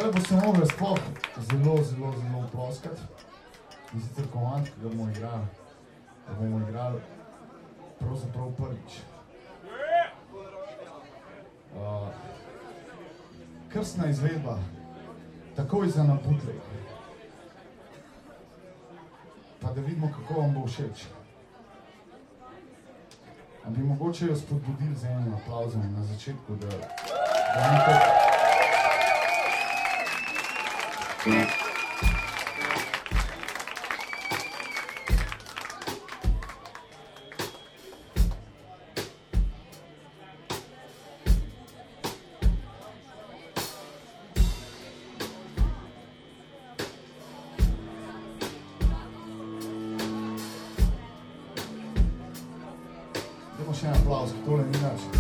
Zdaj boste mogli sploh zelo ploskati. In sicer komand, ki ga bomo igrali pravzaprav prvič. Krstna izvedba, takoj za naputlej. Pa da vidimo, kako vam bo všeč. A bi mogoče jo spodbudili z enim aplauzom na začetku, da nekaj... Dajmo še en aplauz, ki tole ni naš.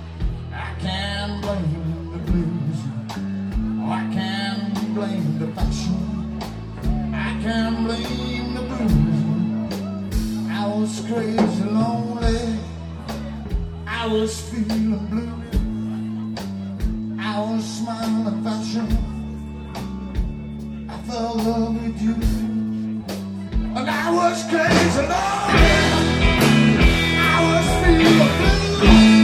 blame the passion. I can't blame the blues. I was crazy lonely. I was feeling blue. I was smiling fashion. I fell in love with you. And I was crazy lonely. I was feeling blue.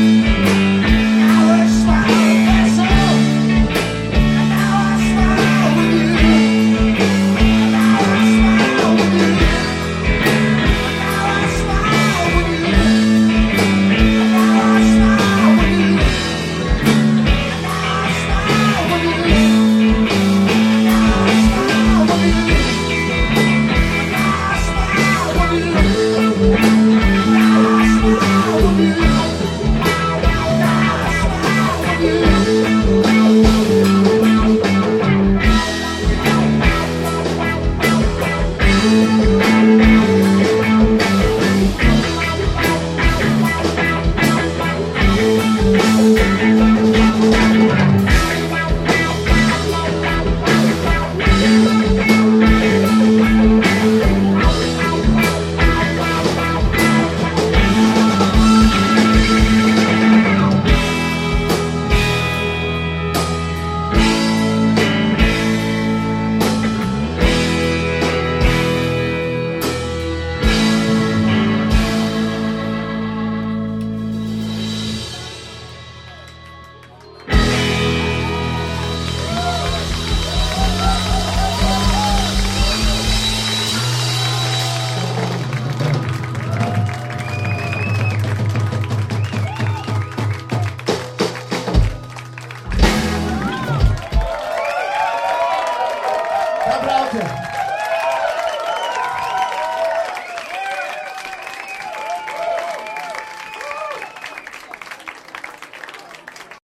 Applausi.